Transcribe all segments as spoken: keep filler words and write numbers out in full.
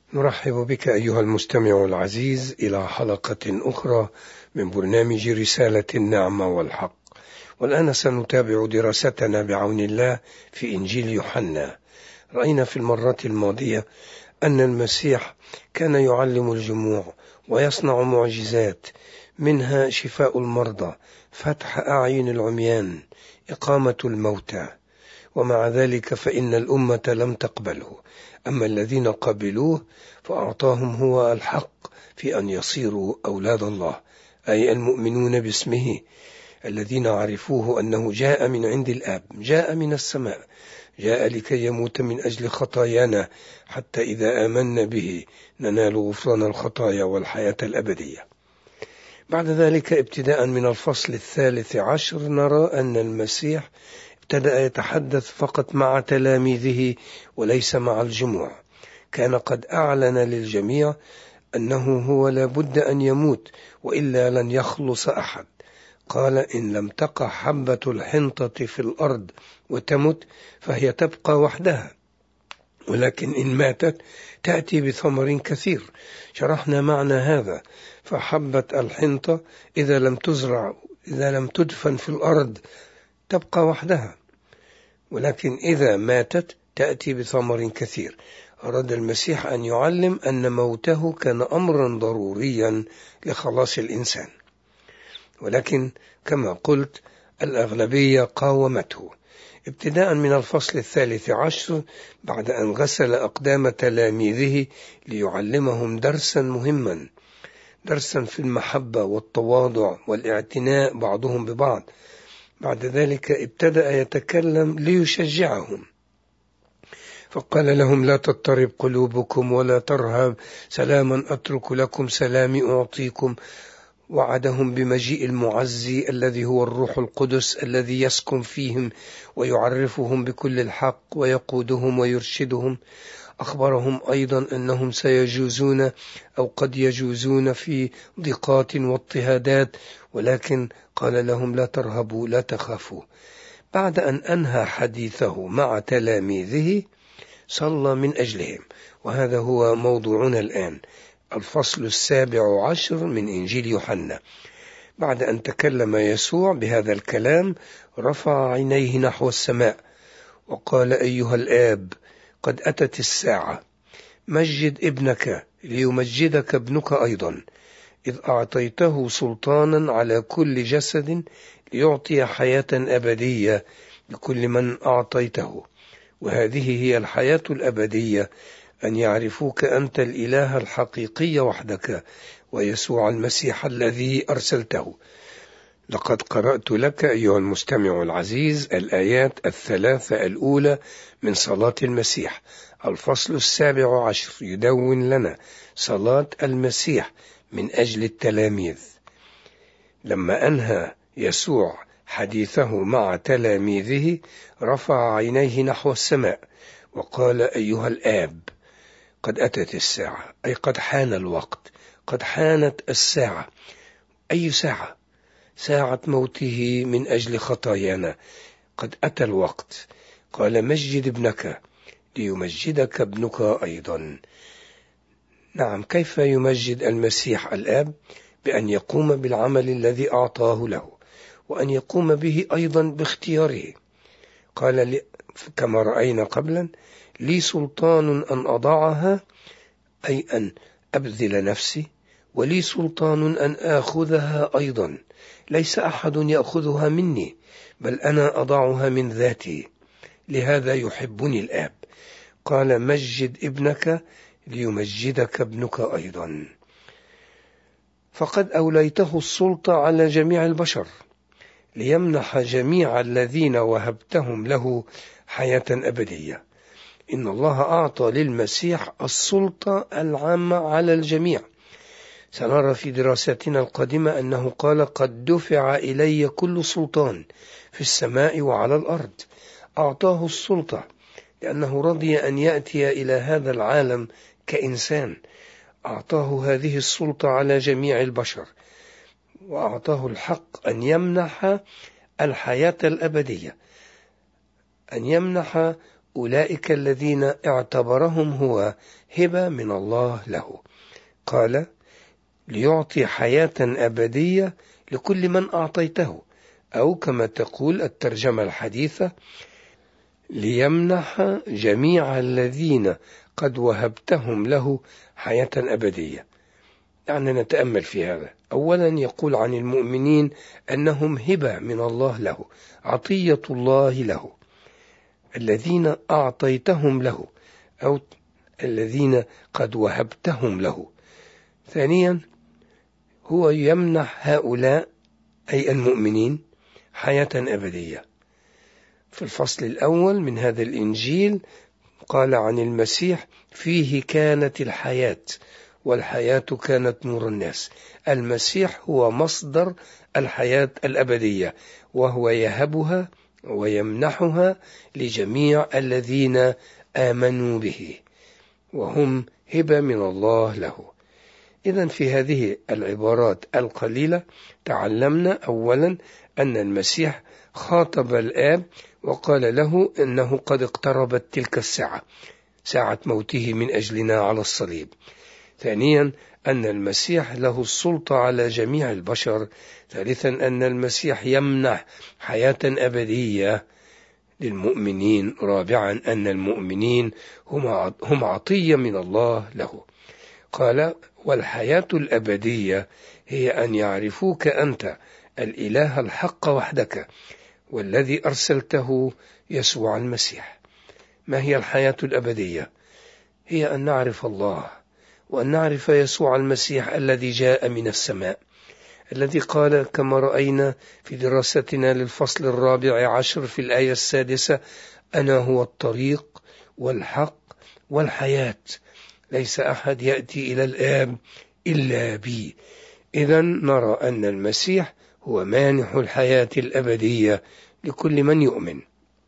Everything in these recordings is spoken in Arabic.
نرحب بك أيها المستمع العزيز إلى حلقة أخرى من برنامج رسالة النعمة والحق. والآن سنتابع دراستنا بعون الله في إنجيل يوحنا. رأينا في المرة الماضية أن المسيح كان يعلم الجموع ويصنع معجزات، منها شفاء المرضى، فتح أعين العميان، إقامة الموتى. ومع ذلك فإن الأمة لم تقبله، أما الذين قبلوه فأعطاهم هو الحق في أن يصيروا أولاد الله، أي المؤمنون باسمه، الذين عرفوه أنه جاء من عند الآب، جاء من السماء، جاء لكي يموت من أجل خطايانا، حتى إذا آمنا به ننال غفران الخطايا والحياة الأبدية. بعد ذلك ابتداء من الفصل الثالث عشر نرى أن المسيح ابتدأ يتحدث فقط مع تلاميذه وليس مع الجموع. كان قد أعلن للجميع أنه هو لابد أن يموت وإلا لن يخلص أحد. قال: إن لم تقع حبة الحنطة في الأرض وتمت فهي تبقى وحدها، ولكن إن ماتت تأتي بثمر كثير. شرحنا معنى هذا. فحبة الحنطة إذا لم تزرع، إذا لم تدفن في الأرض تبقى وحدها، ولكن إذا ماتت تأتي بثمر كثير. أراد المسيح أن يعلم أن موته كان أمرا ضروريا لخلاص الإنسان، ولكن كما قلت الأغلبية قاومته. ابتداء من الفصل الثالث عشر، بعد أن غسل أقدام تلاميذه ليعلمهم درسا مهما، درسا في المحبة والتواضع والاعتناء بعضهم ببعض، بعد ذلك ابتدأ يتكلم ليشجعهم، فقال لهم: لا تضطرب قلوبكم ولا ترهب، سلاما أترك لكم، سلامي أعطيكم. وعدهم بمجيء المعزي الذي هو الروح القدس الذي يسكن فيهم ويعرفهم بكل الحق ويقودهم ويرشدهم. أخبرهم أيضا أنهم سيجوزون أو قد يجوزون في ضيقات واضطهادات، ولكن قال لهم: لا ترهبوا، لا تخافوا. بعد أن أنهى حديثه مع تلاميذه صلى من أجلهم، وهذا هو موضوعنا الآن، الفصل السابع عشر من إنجيل يوحنا. بعد أن تكلم يسوع بهذا الكلام رفع عينيه نحو السماء وقال: أيها الآب، قد أتت الساعة، مجد ابنك ليمجدك ابنك أيضا، إذ أعطيته سلطانا على كل جسد ليعطي حياة أبدية لكل من أعطيته. وهذه هي الحياة الأبدية، أن يعرفوك أنت الإله الحقيقي وحدك، ويسوع المسيح الذي أرسلته. لقد قرأت لك أيها المستمع العزيز الآيات الثلاثة الأولى من صلاة المسيح. الفصل السابع عشر يدون لنا صلاة المسيح من أجل التلاميذ. لما أنهى يسوع حديثه مع تلاميذه رفع عينيه نحو السماء وقال: أيها الآب، قد أتت الساعة، أي قد حان الوقت، قد حانت الساعة. أي ساعة؟ ساعة موته من أجل خطايانا، قد أتى الوقت. قال: مجد ابنك ليمجدك ابنك أيضا. نعم، كيف يمجد المسيح الآب؟ بأن يقوم بالعمل الذي أعطاه له، وأن يقوم به أيضا باختياره. قال لي كما رأينا قبلا: لي سلطان أن أضعها، أي أن أبذل نفسي، ولي سلطان أن آخذها أيضا، ليس أحد يأخذها مني، بل أنا أضعها من ذاتي، لهذا يحبني الآب. قال: مجد ابنك ليمجدك ابنك أيضا. فقد أوليته السلطة على جميع البشر، ليمنح جميع الذين وهبتهم له حياة أبدية. إن الله أعطى للمسيح السلطة العامة على الجميع. سنرى في دراستنا القادمة أنه قال: قد دفع إلي كل سلطان في السماء وعلى الأرض. أعطاه السلطة لأنه رضي أن يأتي إلى هذا العالم كإنسان. أعطاه هذه السلطة على جميع البشر، وأعطاه الحق أن يمنح الحياة الأبدية، أن يمنح أولئك الذين اعتبرهم هو هبة من الله له. قال: ليعطي حياة أبدية لكل من أعطيته، أو كما تقول الترجمة الحديثة: ليمنح جميع الذين قد وهبتهم له حياة أبدية. يعني نتأمل في هذا. أولا يقول عن المؤمنين أنهم هبة من الله له، عطية الله له، الذين أعطيتهم له أو الذين قد وهبتهم له. ثانيا هو يمنح هؤلاء أي المؤمنين حياة أبدية. في الفصل الأول من هذا الإنجيل قال عن المسيح: فيه كانت الحياة والحياة كانت نور الناس. المسيح هو مصدر الحياة الأبدية، وهو يهبها ويمنحها لجميع الذين آمنوا به، وهم هبة من الله له. إذن في هذه العبارات القليلة تعلمنا أولا أن المسيح خاطب الآب وقال له إنه قد اقتربت تلك الساعة، ساعة موته من أجلنا على الصليب. ثانيا أن المسيح له السلطة على جميع البشر. ثالثا أن المسيح يمنح حياة أبدية للمؤمنين. رابعا أن المؤمنين هم عطية من الله له. قال: والحياة الأبدية هي أن يعرفوك أنت الإله الحق وحدك، والذي أرسلته يسوع المسيح. ما هي الحياة الأبدية؟ هي أن نعرف الله، وأن نعرف يسوع المسيح الذي جاء من السماء، الذي قال كما رأينا في دراستنا للفصل الرابع عشر في الآية السادسة: أنا هو الطريق والحق والحياة، ليس أحد يأتي إلى الآب إلا بي. إذن نرى أن المسيح هو مانح الحياة الأبدية لكل من يؤمن.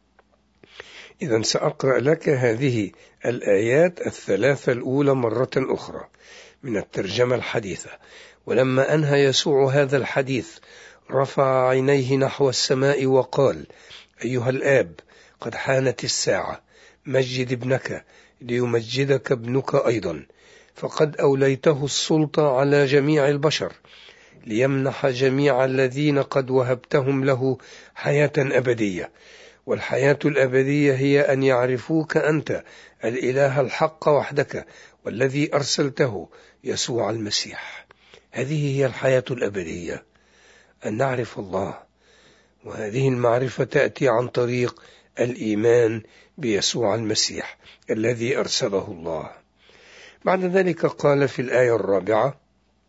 إذن سأقرأ لك هذه الآيات الثلاثة الأولى مرة أخرى من الترجمة الحديثة. ولما أنهى يسوع هذا الحديث رفع عينيه نحو السماء وقال: أيها الآب، قد حانت الساعة، مجد ابنك ليمجدك ابنك أيضا، فقد أوليته السلطة على جميع البشر، ليمنح جميع الذين قد وهبتهم له حياة أبدية. والحياة الأبدية هي أن يعرفوك أنت الإله الحق وحدك، والذي أرسلته يسوع المسيح. هذه هي الحياة الأبدية، أن نعرف الله، وهذه المعرفة تأتي عن طريق الإيمان بيسوع المسيح الذي أرسله الله. بعد ذلك قال في الآية الرابعة: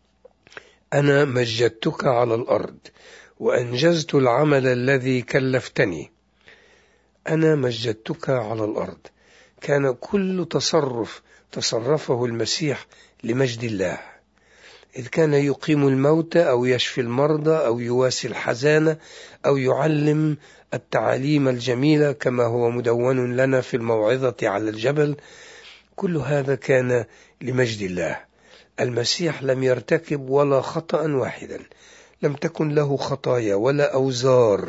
أنا مجدتك على الأرض وأنجزت العمل الذي كلفتني. أنا مجدتك على الأرض. كان كل تصرف تصرفه المسيح لمجد الله، إذ كان يقيم الموتى أو يشفي المرضى أو يواسي الحزانة أو يعلم التعاليم الجميلة كما هو مدون لنا في الموعظة على الجبل. كل هذا كان لمجد الله. المسيح لم يرتكب ولا خطأ واحدا، لم تكن له خطايا ولا أوزار،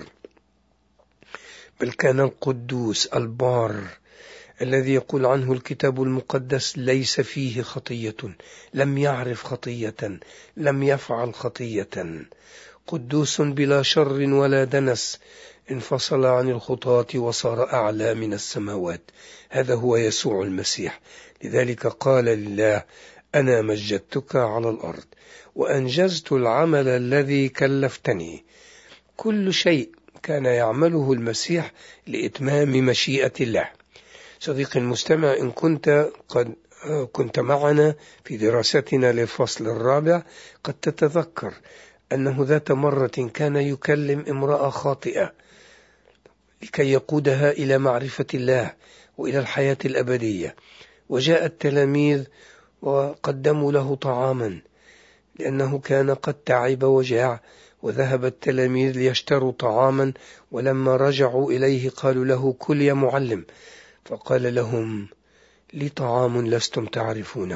بل كان القدوس البار الذي يقول عنه الكتاب المقدس: ليس فيه خطية، لم يعرف خطية، لم يفعل خطية، قدوس بلا شر ولا دنس، انفصل عن الخطاة وصار أعلى من السماوات. هذا هو يسوع المسيح. لذلك قال لله: أنا مجدتك على الأرض وأنجزت العمل الذي كلفتني. كل شيء كان يعمله المسيح لإتمام مشيئة الله. صديقي المستمع، إن كنت قد كنت معنا في دراستنا للفصل الرابع، قد تتذكر أنه ذات مرة كان يكلم امرأة خاطئة لكي يقودها إلى معرفة الله وإلى الحياة الأبدية. وجاء التلاميذ وقدموا له طعاما لأنه كان قد تعب وجاع، وذهب التلاميذ ليشتروا طعاما، ولما رجعوا إليه قالوا له: كل يا معلم. فقال لهم: لي طعام لستم تعرفونه.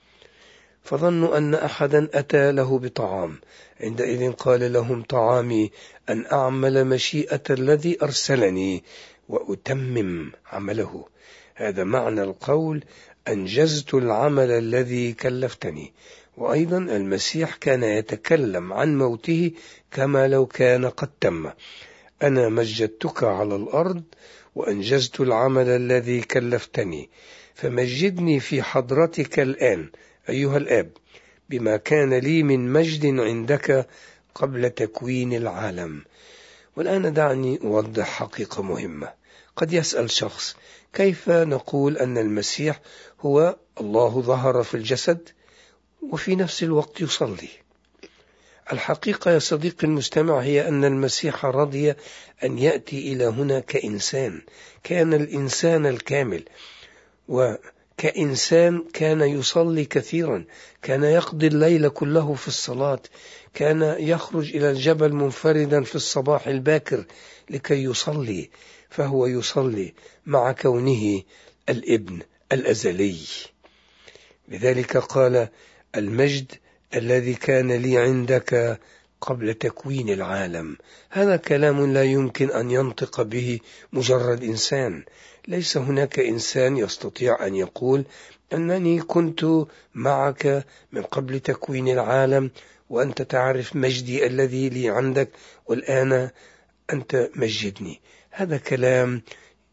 فظنوا أن أحدا أتى له بطعام. عندئذ قال لهم: طعامي أن أعمل مشيئة الذي أرسلني وأتمم عمله. هذا معنى القول أنجزت العمل الذي كلفتني. وأيضا المسيح كان يتكلم عن موته كما لو كان قد تم. أنا مجدتك على الأرض وأنجزت العمل الذي كلفتني، فمجدني في حضرتك الآن أيها الآب بما كان لي من مجد عندك قبل تكوين العالم. والآن دعني أوضح حقيقة مهمة. قد يسأل شخص: كيف نقول أن المسيح هو الله ظهر في الجسد وفي نفس الوقت يصلي؟ الحقيقة يا صديقي المستمع هي أن المسيح رضي أن يأتي إلى هنا كإنسان، كان الإنسان الكامل، وكإنسان كان يصلي كثيرا، كان يقضي الليل كله في الصلاة، كان يخرج إلى الجبل منفردا في الصباح الباكر لكي يصلي، فهو يصلي مع كونه الابن الأزلي. لذلك قال: المجد الذي كان لي عندك قبل تكوين العالم. هذا كلام لا يمكن أن ينطق به مجرد إنسان. ليس هناك إنسان يستطيع أن يقول أنني كنت معك من قبل تكوين العالم وأنت تعرف مجدي الذي لي عندك والآن أنت مجدني. هذا كلام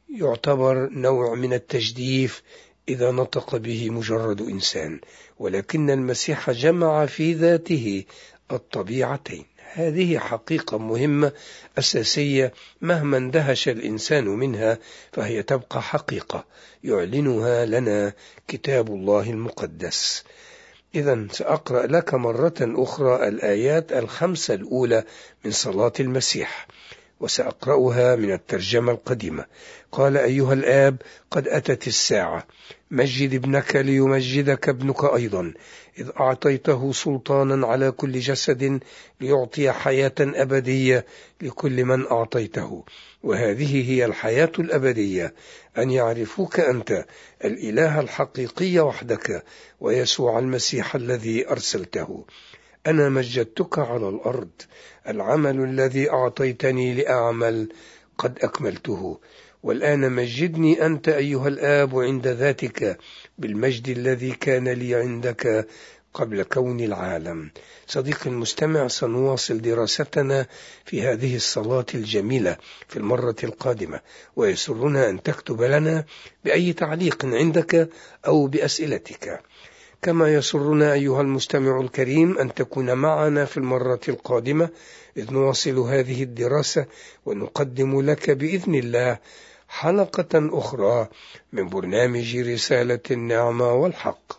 يعتبر نوع من التجديف إذا نطق به مجرد إنسان، ولكن المسيح جمع في ذاته الطبيعتين. هذه حقيقة مهمة أساسية، مهما اندهش الإنسان منها فهي تبقى حقيقة يعلنها لنا كتاب الله المقدس. إذن سأقرأ لك مرة أخرى الآيات الخمسة الأولى من صلاة المسيح، وسأقرأها من الترجمة القديمة. قال: أيها الآب، قد أتت الساعة، مجد ابنك ليمجدك ابنك أيضا، إذ أعطيته سلطانا على كل جسد ليعطي حياة أبدية لكل من أعطيته، وهذه هي الحياة الأبدية، أن يعرفوك أنت الإله الحقيقي وحدك ويسوع المسيح الذي أرسلته. أنا مجدتك على الأرض، العمل الذي أعطيتني لأعمل قد أكملته، والآن مجدني أنت أيها الآب عند ذاتك بالمجد الذي كان لي عندك قبل كون العالم. صديقي المستمع، سنواصل دراستنا في هذه الصلاة الجميلة في المرة القادمة، ويسرنا أن تكتب لنا بأي تعليق عندك أو بأسئلتك. كما يسرنا أيها المستمع الكريم أن تكون معنا في المرة القادمة إذ نواصل هذه الدراسة ونقدم لك بإذن الله حلقة أخرى من برنامج رسالة النعمة والحق.